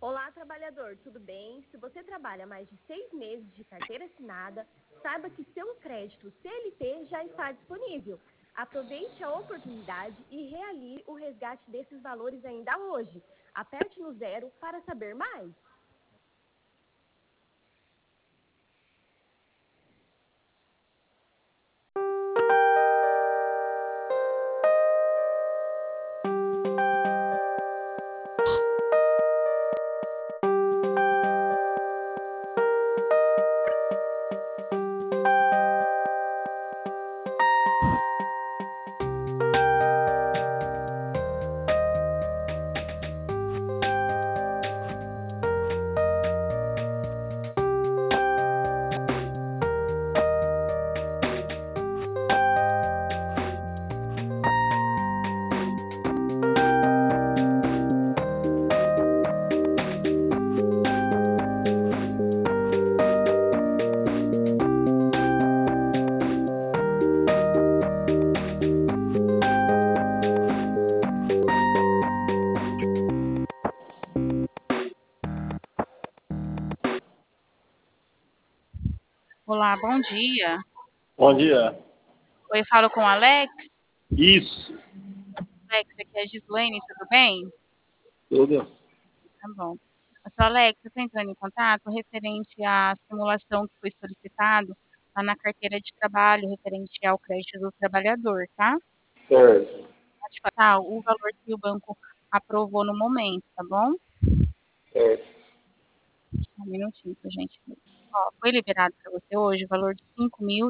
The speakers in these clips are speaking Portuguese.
Olá, trabalhador, tudo bem? Se você trabalha mais de 6 meses de carteira assinada, saiba que seu crédito CLT já está disponível. Aproveite a oportunidade e realize o resgate desses valores ainda hoje. Aperte no 0 para saber mais. Olá, bom dia. Bom dia. Oi, eu falo com o Alex. Isso. Alex, aqui é a Gislaine, tudo bem? Tudo. Tá bom. Sou Alex, eu estou entrando em contato referente à simulação que foi solicitado lá na carteira de trabalho, referente ao crédito do trabalhador, tá? Certo. Pode falar o valor que o banco aprovou no momento, tá bom? Certo. Um minutinho pra gente ver. Ó, foi liberado para você hoje o valor de R$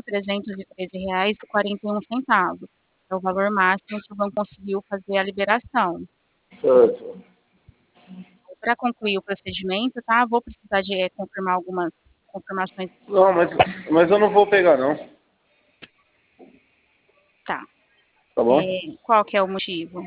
5.313,41. É o valor máximo que o banco conseguiu fazer a liberação. Certo. Para concluir o procedimento, tá? Vou precisar de confirmar algumas confirmações. Não, mas eu não vou pegar, não. Tá. Tá bom? Qual que é o motivo?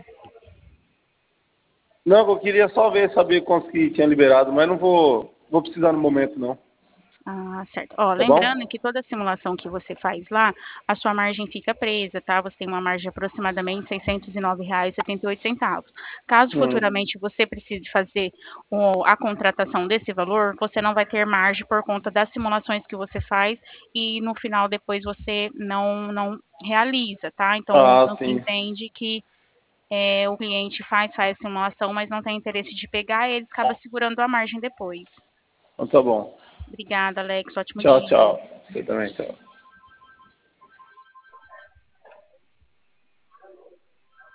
Não, eu queria só saber quantos que tinha liberado, mas não vou precisar no momento, não. Ah, certo. Ó, Tá lembrando bom? que toda simulação que você faz lá, a sua margem fica presa, tá? Você tem uma margem de aproximadamente R$ 609,78. Caso futuramente você precise fazer a contratação desse valor, você não vai ter margem por conta das simulações que você faz e no final depois você não realiza, tá? Então o Ah, banco sim. entende que o cliente faz a simulação, mas não tem interesse de pegar, e eles acabam segurando a margem depois. Então tá bom. Obrigada, Alex. Ótimo Tchau, dia. tchau. Você também, tchau.